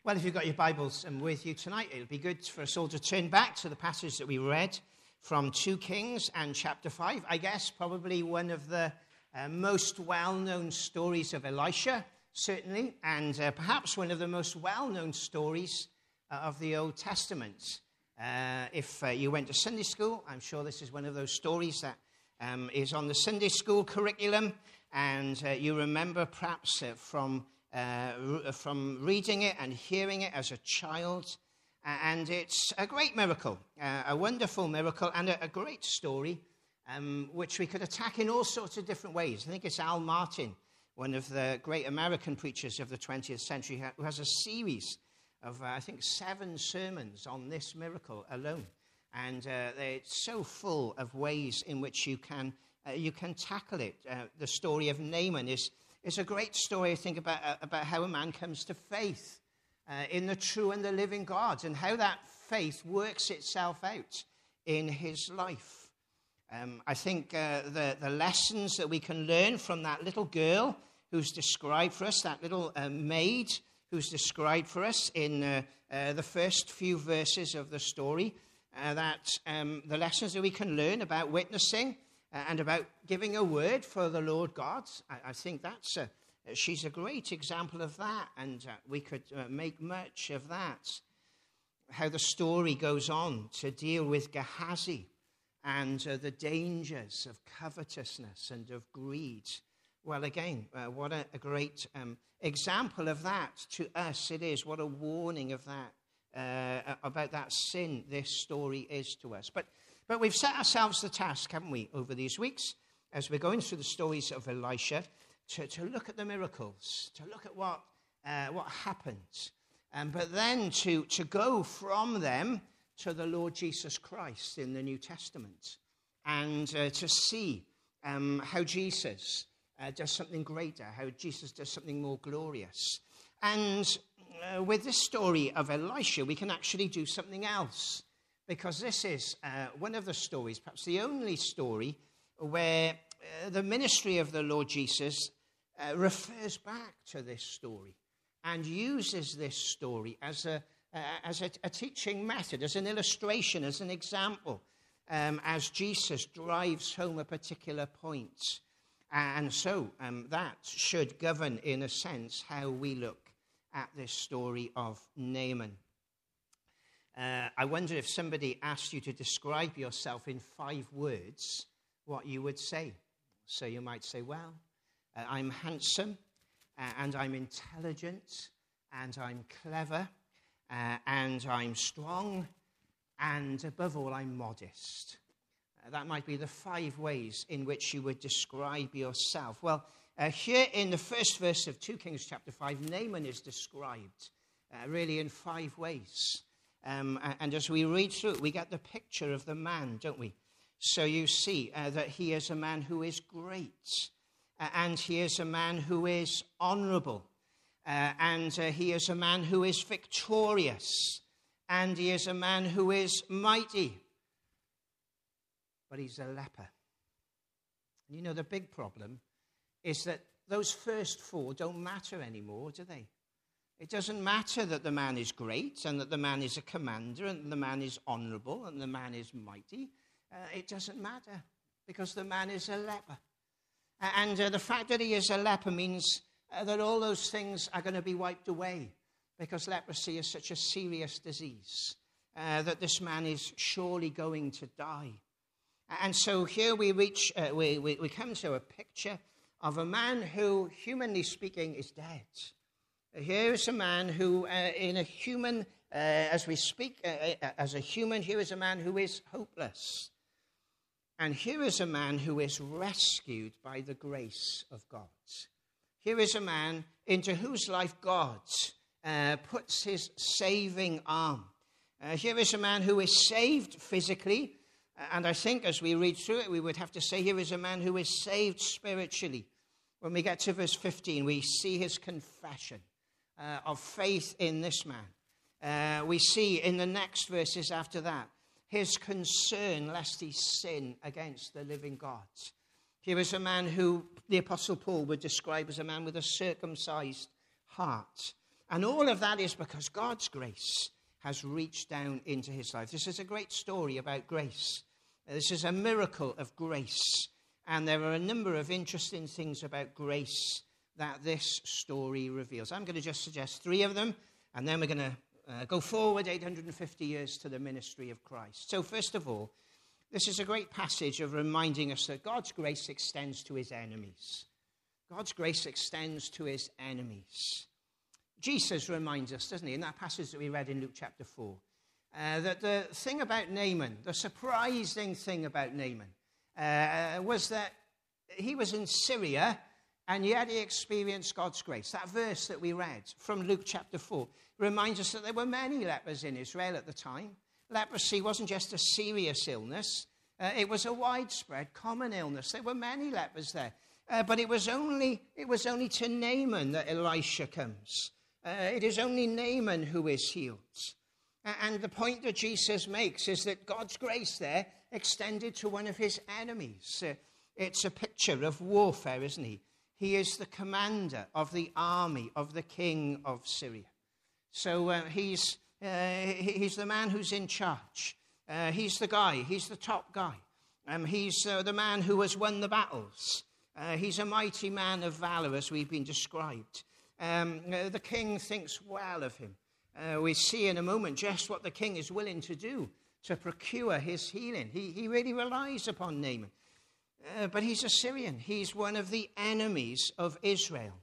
Well, if you've got your Bibles with you tonight, it'll be good for us all to turn back to the passage that we read from 2 Kings and chapter 5. I guess probably one of the most well-known stories of Elisha, certainly, and perhaps one of the most well-known stories of the Old Testament. If you went to Sunday school, I'm sure this is one of those stories that is on the Sunday school curriculum, and you remember perhaps from reading it and hearing it as a child. And it's a great miracle, a wonderful miracle, and a great story, which we could attack in all sorts of different ways. I think it's Al Martin, one of the great American preachers of the 20th century, who has a series of, I think, 7 sermons on this miracle alone. And it's so full of ways in which you can tackle it. The story of Naaman is a great story, I think, about how a man comes to faith in the true and the living God, and how that faith works itself out in his life. I think the lessons that we can learn from that little girl who's described for us, that little maid who's described for us in the first few verses of the story, the lessons that we can learn about witnessing and about giving a word for the Lord God. I think she's a great example of that, and we could make much of that. How the story goes on to deal with Gehazi and the dangers of covetousness and of greed. Well, again, what a great example of that to us it is. What a warning of that, about that sin this story is to us. But we've set ourselves the task, haven't we, over these weeks, as we're going through the stories of Elisha, to look at the miracles, to look at what happened, but then to go from them to the Lord Jesus Christ in the New Testament, and to see how Jesus does something greater, how Jesus does something more glorious. And with this story of Elisha, we can actually do something else, because this is one of the stories, perhaps the only story, where the ministry of the Lord Jesus refers back to this story and uses this story as a teaching method, as an illustration, as an example, as Jesus drives home a particular point. And so that should govern, in a sense, how we look at this story of Naaman. I wonder if somebody asked you to describe yourself in 5 words, what you would say. So you might say, well, I'm handsome, and I'm intelligent, and I'm clever, and I'm strong, and above all, I'm modest. That might be the 5 ways in which you would describe yourself. Well, here in the first verse of 2 Kings chapter 5, Naaman is described really in 5 ways. And as we read through it, we get the picture of the man, don't we? So you see that he is a man who is great, and he is a man who is honorable, and he is a man who is victorious, and he is a man who is mighty. But he's a leper. And you know, the big problem is that those first 4 don't matter anymore, do they? It doesn't matter that the man is great, and that the man is a commander, and the man is honorable, and the man is mighty. It doesn't matter, because the man is a leper. And the fact that he is a leper means that all those things are going to be wiped away, because leprosy is such a serious disease, that this man is surely going to die. And so here we come to a picture of a man who, humanly speaking, is dead. Here is a man who, in a human, as we speak as a human, here is a man who is hopeless. And here is a man who is rescued by the grace of God. Here is a man into whose life God puts his saving arm. Here is a man who is saved physically. And I think as we read through it, we would have to say here is a man who is saved spiritually. When we get to verse 15, we see his confession of faith in this man. We see in the next verses after that his concern lest he sin against the living God. Here is a man who the Apostle Paul would describe as a man with a circumcised heart. And all of that is because God's grace has reached down into his life. This is a great story about grace. This is a miracle of grace. And there are a number of interesting things about grace that this story reveals. I'm going to just suggest 3 of them, and then we're going to go forward 850 years to the ministry of Christ. So first of all, this is a great passage of reminding us that God's grace extends to his enemies. God's grace extends to his enemies. Jesus reminds us, doesn't he, in that passage that we read in Luke chapter 4, that the thing about Naaman, the surprising thing about Naaman, was that he was in Syria, and yet he experienced God's grace. That verse that we read from Luke chapter 4 reminds us that there were many lepers in Israel at the time. Leprosy wasn't just a serious illness. It was a widespread, common illness. There were many lepers there. But it was only to Naaman that Elisha comes. It is only Naaman who is healed. And the point that Jesus makes is that God's grace there extended to one of his enemies. It's a picture of warfare, isn't he? He is the commander of the army of the king of Syria. So he's the man who's in charge. He's the guy. He's the top guy. He's the man who has won the battles. He's a mighty man of valor, as we've been described. The king thinks well of him. We see in a moment just what the king is willing to do to procure his healing. He really relies upon Naaman. But he's a Syrian. He's one of the enemies of Israel.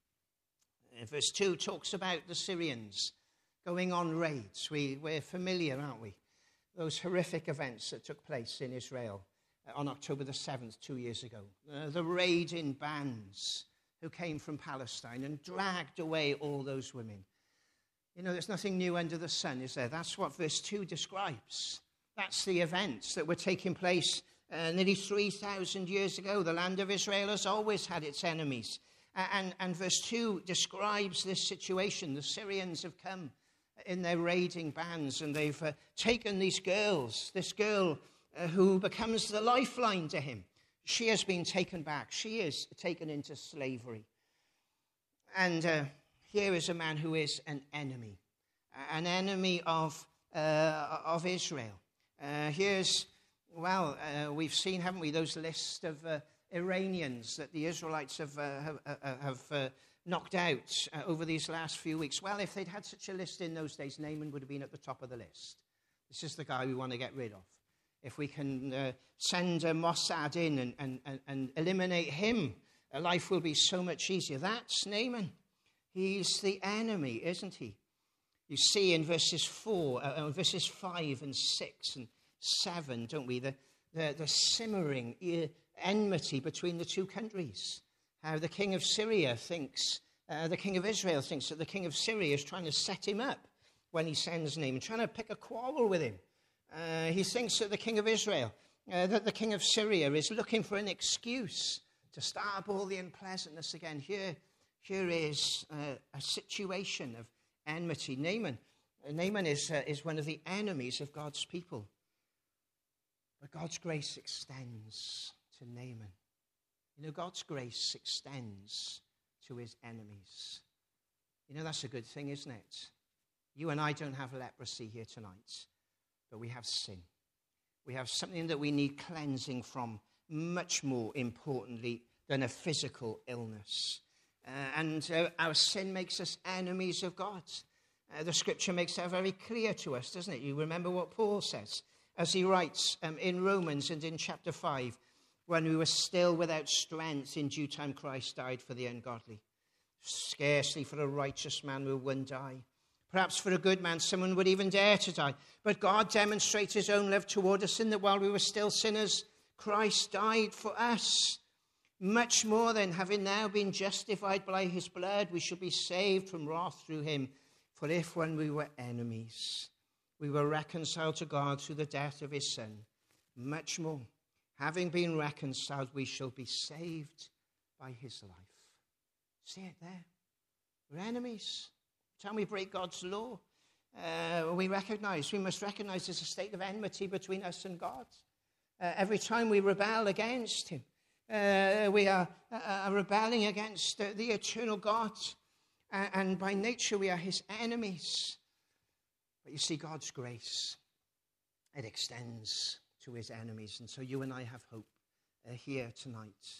Verse 2 talks about the Syrians going on raids. We're familiar, aren't we? Those horrific events that took place in Israel on October the 7th, 2 years ago. The raiding bands who came from Palestine and dragged away all those women. You know, there's nothing new under the sun, is there? That's what verse 2 describes. That's the events that were taking place nearly 3,000 years ago. The land of Israel has always had its enemies. And verse 2 describes this situation. The Syrians have come in their raiding bands, and they've taken these girls. This girl who becomes the lifeline to him. She has been taken back. She is taken into slavery. And here is a man who is an enemy of Israel. We've seen, haven't we, those lists of Iranians that the Israelites have knocked out over these last few weeks. Well, if they'd had such a list in those days, Naaman would have been at the top of the list. This is the guy we want to get rid of. If we can send Mossad in and eliminate him, life will be so much easier. That's Naaman. He's the enemy, isn't he? You see in verses 5 and 6 and 7, don't we, the simmering enmity between the two countries. How the king of Syria thinks, the king of Israel thinks that the king of Syria is trying to set him up when he sends Naaman, trying to pick a quarrel with him. He thinks that the king of Israel, that the king of Syria is looking for an excuse to start up all the unpleasantness again. Here is a situation of enmity. Naaman is one of the enemies of God's people. But God's grace extends to Naaman. You know, God's grace extends to his enemies. You know, that's a good thing, isn't it? You and I don't have leprosy here tonight, but we have sin. We have something that we need cleansing from, much more importantly than a physical illness. And our sin makes us enemies of God. The scripture makes that very clear to us, doesn't it? You remember what Paul says as he writes in Romans and in chapter 5, when we were still without strength, in due time Christ died for the ungodly. Scarcely for a righteous man will one die. Perhaps for a good man someone would even dare to die. But God demonstrates his own love toward us in that while we were still sinners, Christ died for us. Much more then, having now been justified by his blood, we shall be saved from wrath through him. For if when we were enemies, we were reconciled to God through the death of his Son, much more, having been reconciled, we shall be saved by his life. See it there? We're enemies. Every time we break God's law, we must recognize there's a state of enmity between us and God. Every time we rebel against him, we are rebelling against the eternal God. And by nature, we are his enemies. But you see, God's grace, it extends to his enemies. And so you and I have hope here tonight.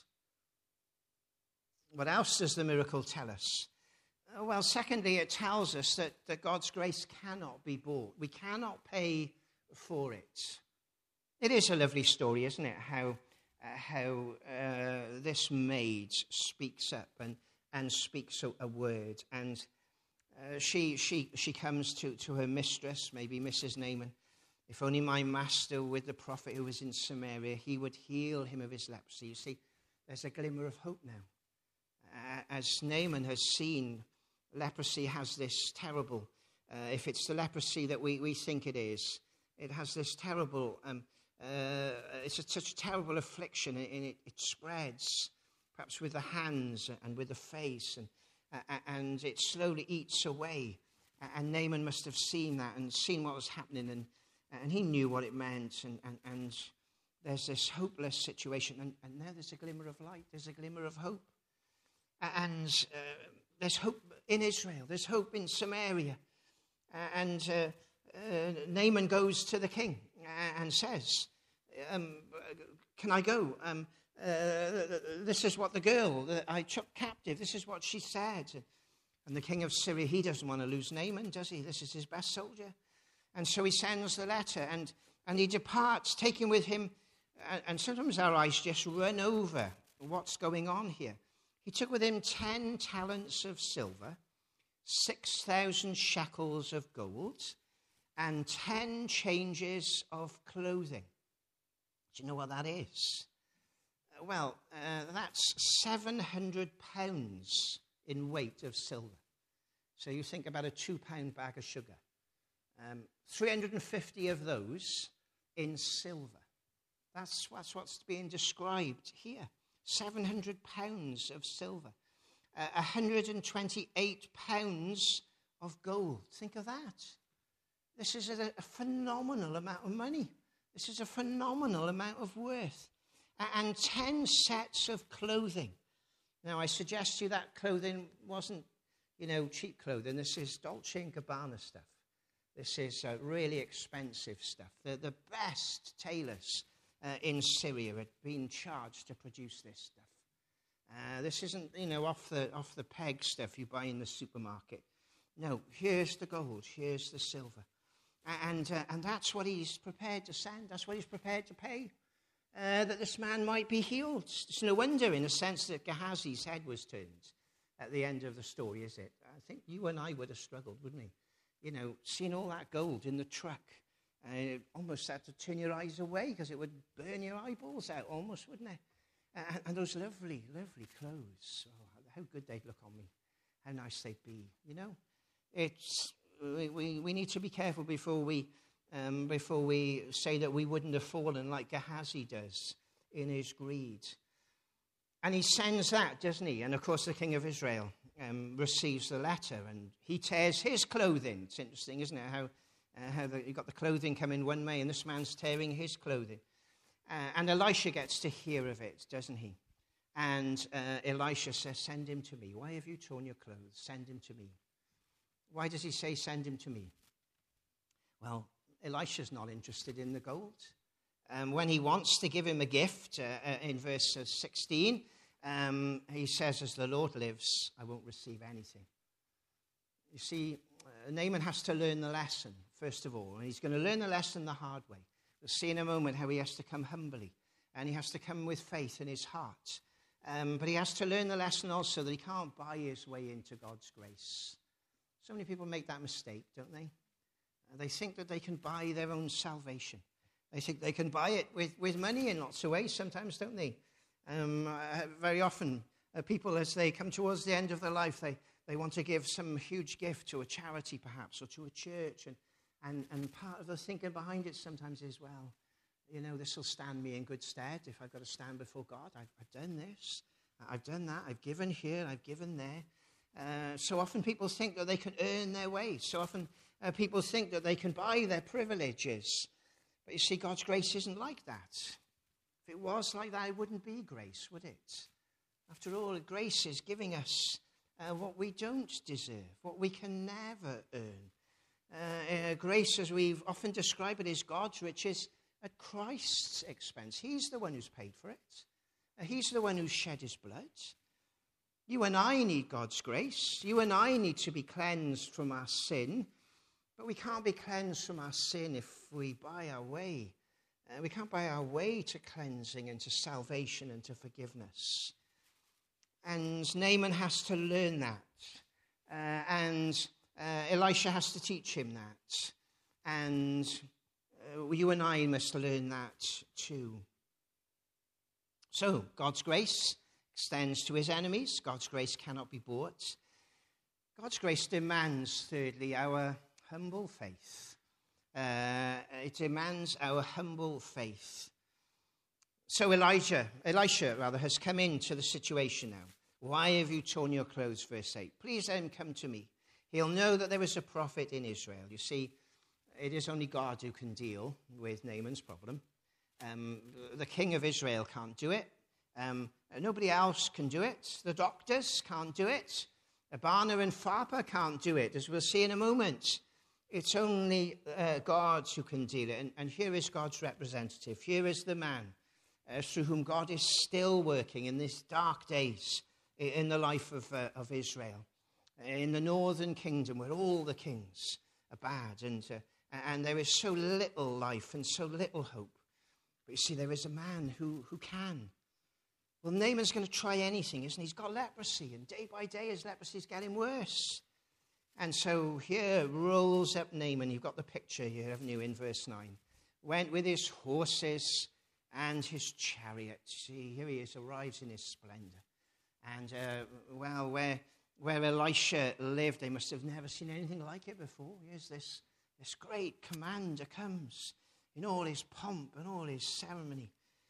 What else does the miracle tell us? Well, secondly, it tells us that God's grace cannot be bought. We cannot pay for it. It is a lovely story, isn't it? How this maid speaks up and speaks a word. And she comes to her mistress, maybe Mrs. Naaman. If only my master with the prophet who was in Samaria, he would heal him of his leprosy. You see, there's a glimmer of hope now. As Naaman has seen, leprosy has this terrible, if it's the leprosy that we think it is, it has this terrible, it's such a terrible affliction, and it spreads, perhaps with the hands and with the face, and it slowly eats away. And Naaman must have seen that and seen what was happening, and he knew what it meant, and there's this hopeless situation, and now there's a glimmer of light, there's a glimmer of hope. And there's hope in Israel. There's hope in Samaria. And Naaman goes to the king and says, can I go? This is what the girl that I took captive, this is what she said. And the king of Syria, he doesn't want to lose Naaman, does he? This is his best soldier. And so he sends the letter, and he departs, taking with him, and sometimes our eyes just run over what's going on here. He took with him 10 talents of silver, 6,000 shekels of gold, and 10 changes of clothing. Do you know what that is? Well, that's 700 pounds in weight of silver. So you think about a 2-pound bag of sugar. 350 of those in silver. That's what's being described here. 700 pounds of silver, 128 pounds of gold. Think of that. This is a phenomenal amount of money. This is a phenomenal amount of worth. And 10 sets of clothing. Now, I suggest to you that clothing wasn't, cheap clothing. This is Dolce & Gabbana stuff. This is really expensive stuff. The best tailors in Syria had been charged to produce this stuff. This isn't, off the peg stuff you buy in the supermarket. No, here's the gold, here's the silver. And that's what he's prepared to send. That's what he's prepared to pay, that this man might be healed. It's no wonder, in a sense, that Gehazi's head was turned at the end of the story, is it? I think you and I would have struggled, wouldn't we? Seeing all that gold in the truck. Almost had to turn your eyes away because it would burn your eyeballs out almost, wouldn't it? And those lovely, lovely clothes. Oh, how good they'd look on me. How nice they'd be. We need to be careful before we say that we wouldn't have fallen like Gehazi does in his greed. And he sends that, doesn't he? And of course the king of Israel receives the letter, and he tears his clothing. It's interesting, isn't it, how you got the clothing coming one way, and this man's tearing his clothing. And Elisha gets to hear of it, doesn't he? And Elisha says, send him to me. Why have you torn your clothes? Send him to me. Why does he say, send him to me? Well, Elisha's not interested in the gold. When he wants to give him a gift, in verse 16, he says, as the Lord lives, I won't receive anything. You see, Naaman has to learn the lesson, first of all, and he's going to learn the lesson the hard way. We'll see in a moment how he has to come humbly, and he has to come with faith in his heart. But he has to learn the lesson also that he can't buy his way into God's grace. So many people make that mistake, don't they? They think that they can buy their own salvation. They think they can buy it with money in lots of ways sometimes, don't they? Very often, people, as they come towards the end of their life, they want to give some huge gift to a charity, perhaps, or to a church. And part of the thinking behind it sometimes is, well, this will stand me in good stead if I've got to stand before God. I've done this, I've done that, I've given here, I've given there. So often people think that they can earn their way. So often people think that they can buy their privileges. But you see, God's grace isn't like that. If it was like that, it wouldn't be grace, would it? After all, grace is giving us what we don't deserve, what we can never earn. Grace, as we've often described it, is God's riches at Christ's expense. He's the one who's paid for it. He's the one who's shed his blood. You and I need God's grace. You and I need to be cleansed from our sin. But we can't be cleansed from our sin if we buy our way. We can't buy our way to cleansing and to salvation and to forgiveness. And Naaman has to learn that. And Elisha has to teach him that. And you and I must learn that too. So, God's grace extends to his enemies. God's grace cannot be bought. God's grace demands, thirdly, our humble faith. It demands our humble faith. So Elisha has come into the situation now. Why have you torn your clothes, verse 8? Please let him come to me. He'll know that there is a prophet in Israel. You see, it is only God who can deal with Naaman's problem. The king of Israel can't do it. Nobody else can do it. The doctors can't do it. Abana and Pharpar can't do it, as we'll see in a moment. It's only God who can deal it. And here is God's representative. Here is the man through whom God is still working in these dark days in the life of Israel. In the northern kingdom where all the kings are bad and there is so little life and so little hope. But you see, there is a man who can. Well, Naaman's going to try anything, isn't he? He's got leprosy, and day by day his leprosy is getting worse. And so here rolls up Naaman. You've got the picture here, haven't you, in verse 9. Went with his horses and his chariot. See, here he is, arrives in his splendor. And, where Elisha lived, they must have never seen anything like it before. Here's this great commander comes in all his pomp and all his ceremony.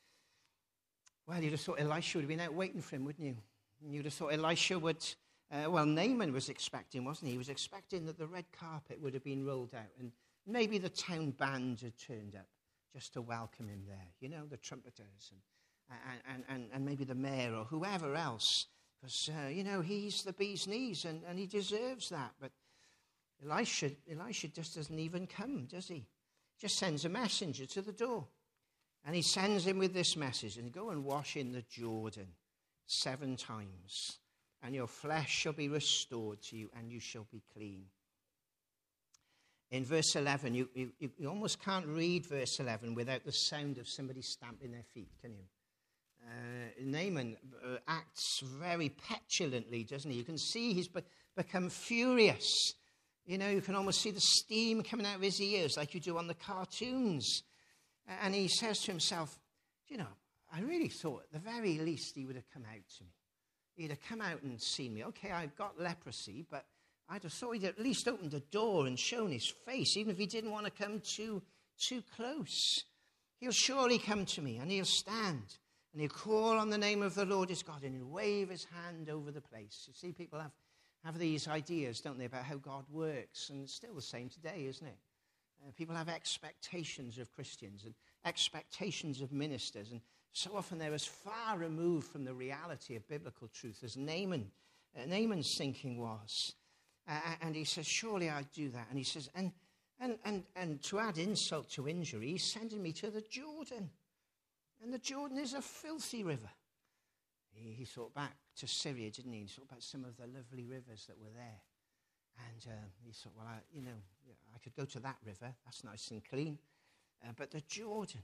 Well, you'd have thought Elisha would have been out waiting for him, wouldn't you? And you'd have thought Elisha would... Naaman was expecting, wasn't he? He was expecting that the red carpet would have been rolled out and maybe the town band had turned up just to welcome him there. You know, the trumpeters and maybe the mayor or whoever else. Because, he's the bee's knees and he deserves that. But Elisha just doesn't even come, does he? Just sends a messenger to the door. And he sends him with this message, and go and wash in the Jordan 7 times, and your flesh shall be restored to you, and you shall be clean. In verse 11, you almost can't read verse 11 without the sound of somebody stamping their feet, can you? Naaman acts very petulantly, doesn't he? You can see he's become furious. You know, you can almost see the steam coming out of his ears like you do on the cartoons. And he says to himself, I really thought at the very least he would have come out to me. He'd have come out and seen me. Okay, I've got leprosy, but I'd have thought he'd at least opened the door and shown his face, even if he didn't want to come too close. He'll surely come to me, and he'll stand, and he'll call on the name of the Lord his God, and he'll wave his hand over the place. You see, people have these ideas, don't they, about how God works, and it's still the same today, isn't it? People have expectations of Christians and expectations of ministers, and so often they're as far removed from the reality of biblical truth as Naaman's thinking was. And he says, surely I'd do that. And he says, and to add insult to injury, he's sending me to the Jordan. And the Jordan is a filthy river. He thought back to Syria, didn't he? He thought about some of the lovely rivers that were there. And he thought, well, I could go to that river. That's nice and clean. But the Jordan,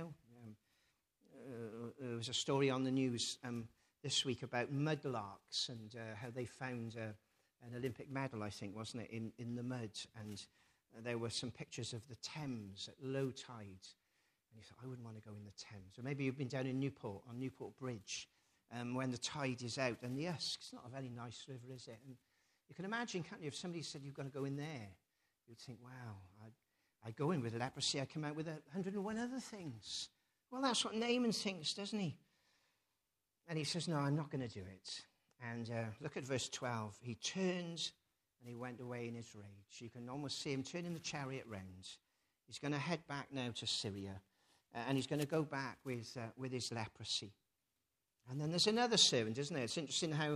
there was a story on the news this week about mudlarks and how they found an Olympic medal, I think, wasn't it, in the mud. And there were some pictures of the Thames at low tide. And you thought, I wouldn't want to go in the Thames. Or maybe you've been down in Newport, on Newport Bridge, when the tide is out. And the Usk, it's not a very nice river, is it? And you can imagine, can't you, if somebody said you've got to go in there, you'd think, wow, I go in with leprosy, I come out with 101 other things. Well, that's what Naaman thinks, doesn't he? And he says, no, I'm not going to do it. And look at verse 12. He turned and he went away in his rage. You can almost see him turning the chariot round. He's going to head back now to Syria. And he's going to go back with his leprosy. And then there's another servant, isn't there? It's interesting how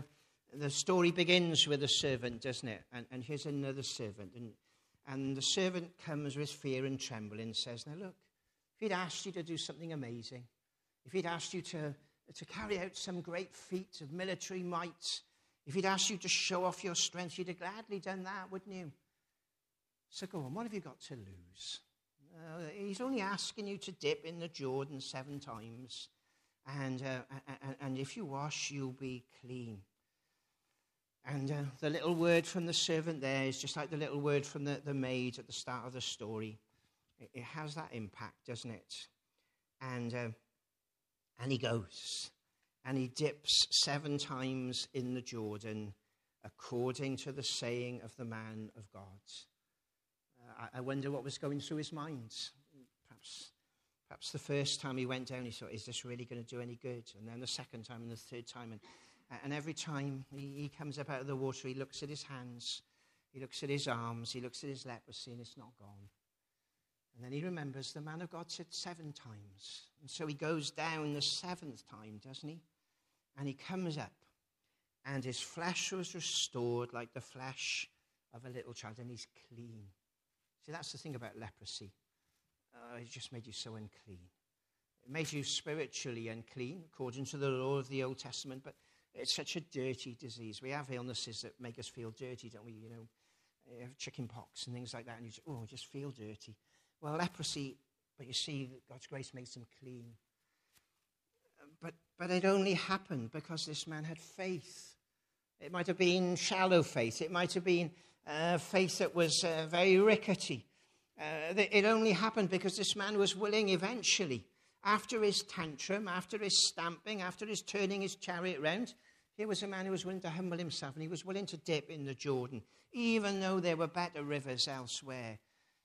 The story begins with a servant, doesn't it? And here's another servant. And the servant comes with fear and trembling and says, now look, if he'd asked you to do something amazing, if he'd asked you to carry out some great feat of military might, if he'd asked you to show off your strength, you'd have gladly done that, wouldn't you? So go on, what have you got to lose? He's only asking you to dip in the Jordan 7 times. And if you wash, you'll be clean. And the little word from the servant there is just like the little word from the maid at the start of the story. It has that impact, doesn't it? And he goes, and he dips 7 times in the Jordan, according to the saying of the man of God. I wonder what was going through his mind. Perhaps the first time he went down, he thought, is this really going to do any good? And then the second time and the third time. And every time he comes up out of the water, he looks at his hands, he looks at his arms, he looks at his leprosy, and it's not gone. And then he remembers the man of God said 7 times. And so he goes down the 7th time, doesn't he? And he comes up, and his flesh was restored like the flesh of a little child, and he's clean. See, that's the thing about leprosy. It just made you so unclean. It made you spiritually unclean, according to the law of the Old Testament, but it's such a dirty disease. We have illnesses that make us feel dirty, don't we? You have chicken pox and things like that, and you just feel dirty. Well, leprosy, but you see, God's grace makes them clean. But it only happened because this man had faith. It might have been shallow faith. It might have been faith that was very rickety. It only happened because this man was willing eventually, after his tantrum, after his stamping, after his turning his chariot round, here was a man who was willing to humble himself, and he was willing to dip in the Jordan, even though there were better rivers elsewhere.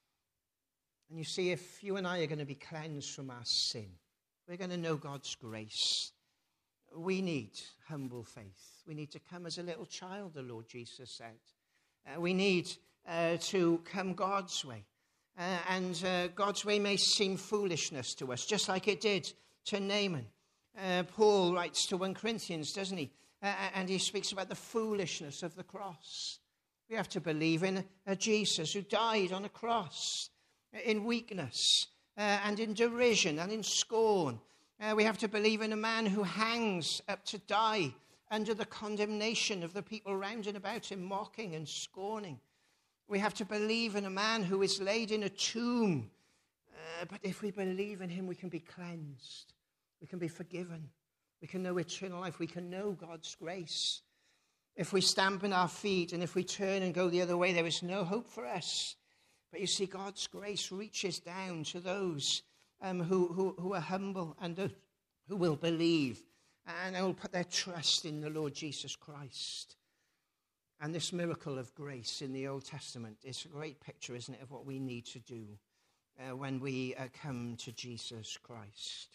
And you see, if you and I are going to be cleansed from our sin, we're going to know God's grace, we need humble faith. We need to come as a little child, the Lord Jesus said. We need to come God's way. And God's way may seem foolishness to us, just like it did to Naaman. Paul writes to 1 Corinthians, doesn't he? And he speaks about the foolishness of the cross. We have to believe in a Jesus who died on a cross in weakness and in derision and in scorn. We have to believe in a man who hangs up to die under the condemnation of the people round and about him, mocking and scorning. We have to believe in a man who is laid in a tomb. But if we believe in him, we can be cleansed. We can be forgiven. We can know eternal life. We can know God's grace. If we stamp in our feet and if we turn and go the other way, there is no hope for us. But you see, God's grace reaches down to those who are humble and who will believe and who will put their trust in the Lord Jesus Christ. And this miracle of grace in the Old Testament is a great picture, isn't it, of what we need to do when we come to Jesus Christ.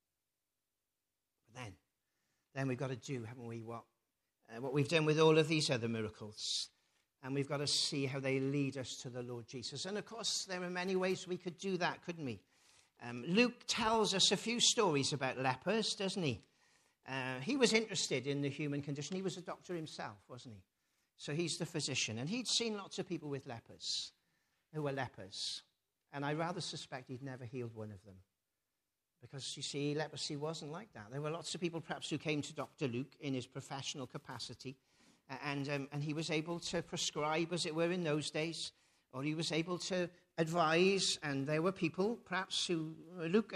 But then we've got to do, haven't we, what we've done with all of these other miracles. And we've got to see how they lead us to the Lord Jesus. And, of course, there are many ways we could do that, couldn't we? Luke tells us a few stories about lepers, doesn't he? He was interested in the human condition. He was a doctor himself, wasn't he? So he's the physician. And he'd seen lots of people with lepers, who were lepers. And I rather suspect he'd never healed one of them. Because, you see, leprosy wasn't like that. There were lots of people, perhaps, who came to Dr. Luke in his professional capacity. And he was able to prescribe, as it were, in those days. Or he was able to advise. And there were people, perhaps, who Luke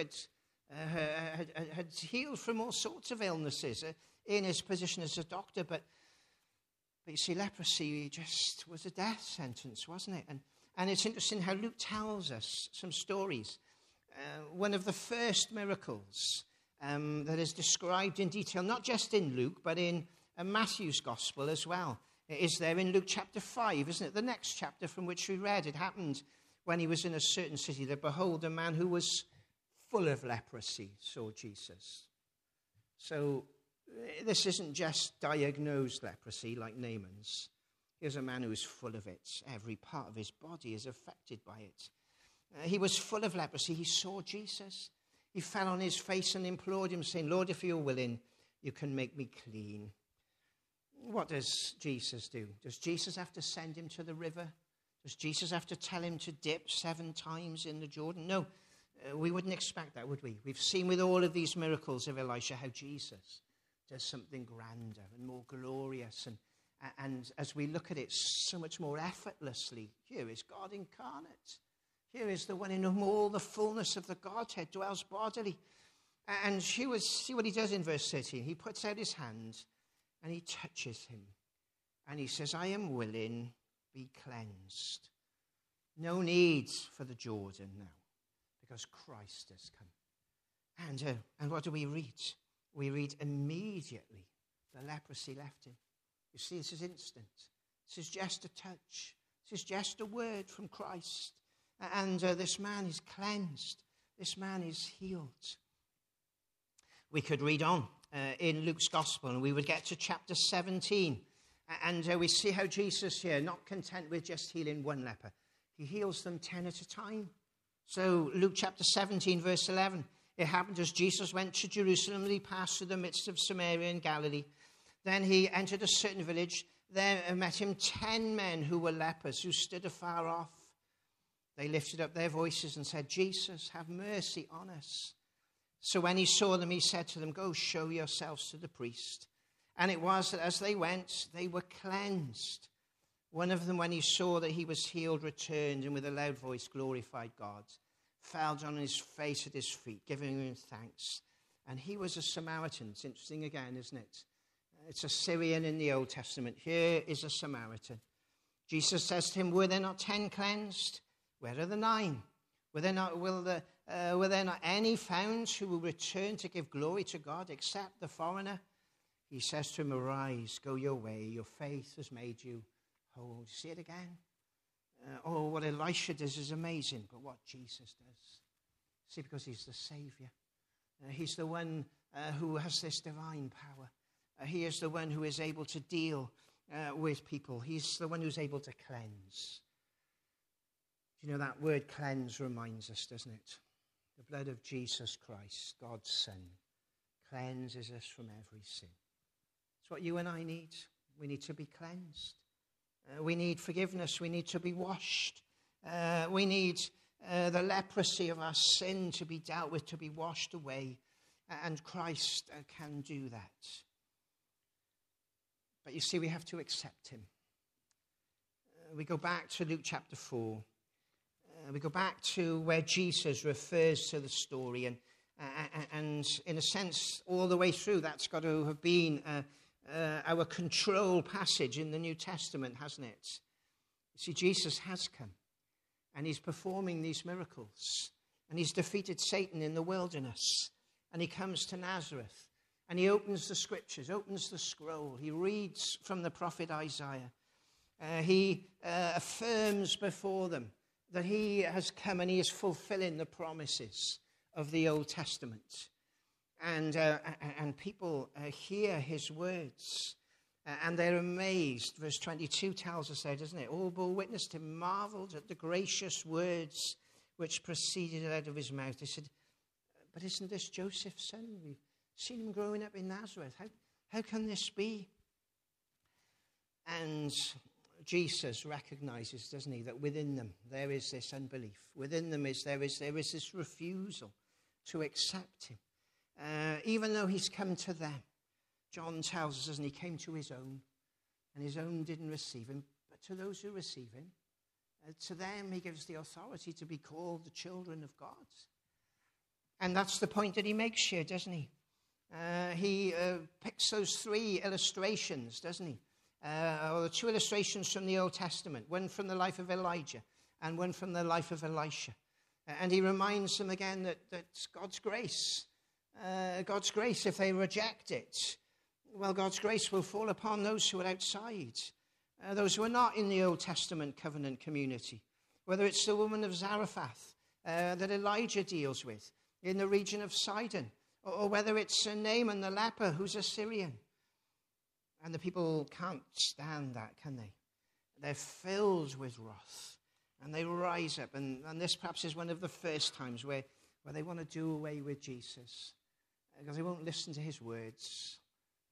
had healed from all sorts of illnesses in his position as a doctor. But you see, leprosy just was a death sentence, wasn't it? And it's interesting how Luke tells us some stories. One of the first miracles that is described in detail, not just in Luke, but in Matthew's gospel as well, is there in Luke chapter 5, isn't it? The next chapter from which we read. It happened when he was in a certain city that, behold, a man who was full of leprosy saw Jesus. So this isn't just diagnosed leprosy like Naaman's. Here's a man who is full of it. Every part of his body is affected by it. He was full of leprosy. He saw Jesus. He fell on his face and implored him, saying, Lord, if you're willing, you can make me clean. What does Jesus do? Does Jesus have to send him to the river? Does Jesus have to tell him to dip 7 times in the Jordan? No, we wouldn't expect that, would we? We've seen with all of these miracles of Elisha how Jesus does something grander and more glorious. And as we look at it so much more effortlessly, here is God incarnate. Here is the one in whom all the fullness of the Godhead dwells bodily. And see what he does in verse 13. He puts out his hand and he touches him. And he says, I am willing, be cleansed. No need for the Jordan now, because Christ has come. And what do we read? We read immediately the leprosy left him. You see, this is instant. This is just a touch. This is just a word from Christ. And this man is cleansed. This man is healed. We could read on in Luke's Gospel, and we would get to chapter 17. And we see how Jesus here, not content with just healing one leper, he heals them 10 at a time. So Luke chapter 17, verse 11. It happened as Jesus went to Jerusalem, he passed through the midst of Samaria and Galilee. Then he entered a certain village. There met him 10 men who were lepers, who stood afar off. They lifted up their voices and said, Jesus, have mercy on us. So when he saw them, he said to them, go show yourselves to the priest. And it was that as they went, they were cleansed. One of them, when he saw that he was healed, returned and with a loud voice glorified God, fell down on his face at his feet, giving him thanks. And he was a Samaritan. It's interesting again, isn't it? It's a Syrian in the Old Testament. Here is a Samaritan. Jesus says to him, were there not 10 cleansed? Where are the 9? Were there not any found who will return to give glory to God except the foreigner? He says to him, arise, go your way. Your faith has made you whole. See it again? What Elisha does is amazing, but what Jesus does. See, because he's the Savior. He's the one who has this divine power. He is the one who is able to deal with people. He's the one who's able to cleanse. You know, that word cleanse reminds us, doesn't it? The blood of Jesus Christ, God's Son, cleanses us from every sin. It's what you and I need. We need to be cleansed. We need forgiveness. We need to be washed. We need the leprosy of our sin to be dealt with, to be washed away. And Christ can do that. But you see, we have to accept him. We go back to Luke chapter 4. We go back to where Jesus refers to the story. And in a sense, all the way through, that's got to have been our control passage in the New Testament, hasn't it? You see, Jesus has come. And he's performing these miracles. And he's defeated Satan in the wilderness. And he comes to Nazareth. And he opens the scriptures, opens the scroll. He reads from the prophet Isaiah. He affirms before them that he has come and he is fulfilling the promises of the Old Testament. And people hear his words. And they're amazed. Verse 22 tells us there, doesn't it? All bore witness to him, marveled at the gracious words which proceeded out of his mouth. They said, but isn't this Joseph's son? We've seen him growing up in Nazareth. How can this be? And Jesus recognizes, doesn't he, that within them there is this unbelief. Within them there is this refusal to accept him. Even though he's come to them. John tells us, doesn't he, came to his own, and his own didn't receive him. But to those who receive him, to them he gives the authority to be called the children of God. And that's the point that he makes here, doesn't he? He picks those 3 illustrations, doesn't he? Or the 2 illustrations from the Old Testament, one from the life of Elijah and one from the life of Elisha. And he reminds them again that God's grace, if they reject it, well, God's grace will fall upon those who are outside, those who are not in the Old Testament covenant community, whether it's the woman of Zarephath that Elijah deals with in the region of Sidon, or whether it's Naaman the leper who's a Syrian. And the people can't stand that, can they? They're filled with wrath, and they rise up. And this perhaps is one of the first times where they want to do away with Jesus, because they won't listen to his words.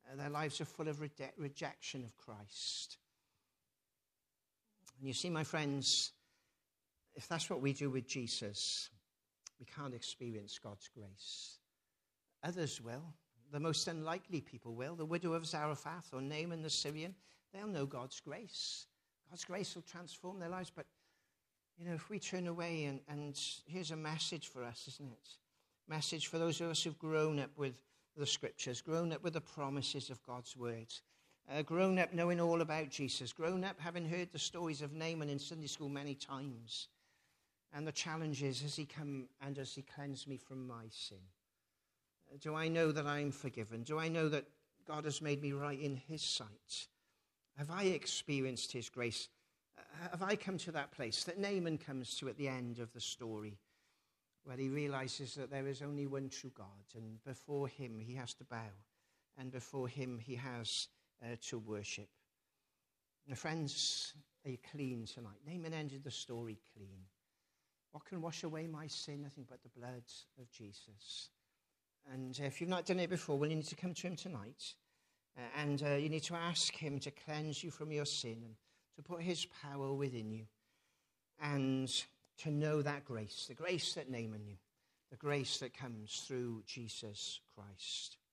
Their lives are full of rejection of Christ. And you see, my friends, if that's what we do with Jesus, we can't experience God's grace. Others will. The most unlikely people will. The widow of Zarephath or Naaman the Syrian, they'll know God's grace. God's grace will transform their lives. But, if we turn away, and here's a message for us, isn't it? Message for those of us who've grown up with the scriptures, grown up with the promises of God's word, grown up knowing all about Jesus, grown up having heard the stories of Naaman in Sunday school many times. And the challenge is, has he come and does he cleanse me from my sin? Do I know that I'm forgiven? Do I know that God has made me right in his sight? Have I experienced his grace? Have I come to that place that Naaman comes to at the end of the story, where he realizes that there is only one true God, and before him he has to bow, and before him he has to worship. Now, friends, are you clean tonight? Naaman ended the story clean. What can wash away my sin? Nothing but the blood of Jesus. And if you've not done it before, well, you need to come to him tonight. And you need to ask him to cleanse you from your sin and to put his power within you. And to know that grace, the grace that Naaman knew, the grace that comes through Jesus Christ.